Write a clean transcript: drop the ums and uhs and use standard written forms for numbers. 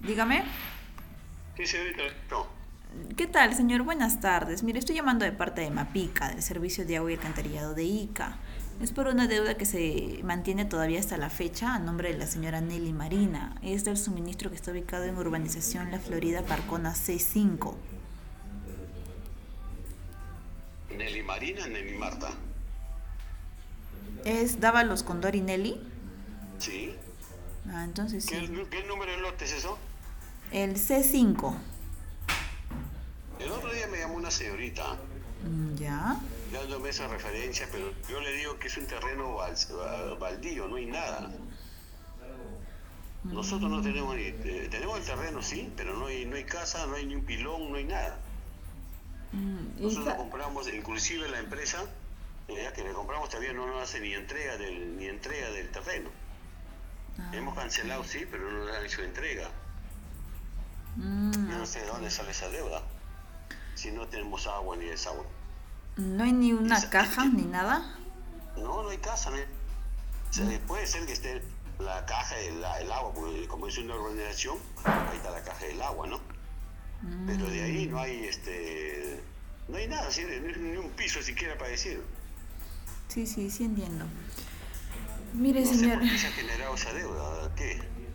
Dígame. Sí, señorita. No. ¿Qué tal, señor? Buenas tardes. Mire, estoy llamando de parte de Mapica, del Servicio de Agua y Alcantarillado de Ica. Es por una deuda que se mantiene todavía hasta la fecha a nombre de la señora Nelly Marina. Es del suministro que está ubicado en Urbanización La Florida, Parcona C5. Nelly Marina, Nelly Marta. ¿Es Dávalos Condor y Nelly? Sí. Ah, entonces ¿Qué, sí. qué número de lote es eso? El C5. El otro día me llamó una señorita Ya. dándome esa referencia, pero yo le digo que es un terreno baldío, no hay nada. Nosotros no tenemos ni... tenemos el terreno, sí, pero no hay casa, no hay ni un pilón, no hay nada. Y Nosotros compramos, inclusive la empresa, ya que le compramos todavía no nos hace ni entrega del terreno. Hemos cancelado, sí, pero no nos han hecho entrega. Yo no sé de dónde sale esa deuda, si no tenemos agua ni desagüe. no hay ni Y una caja ni nada. no, no hay casa, ¿no? Puede ser que esté la caja del agua, porque como es una urbanización, ahí está la caja del agua, ¿no? Pero de ahí no hay nada, ¿sí? Ni un piso siquiera para decir. Sí, sí, sí entiendo. Mire, No sé señor. por qué se ha generado esa deuda, ¿qué?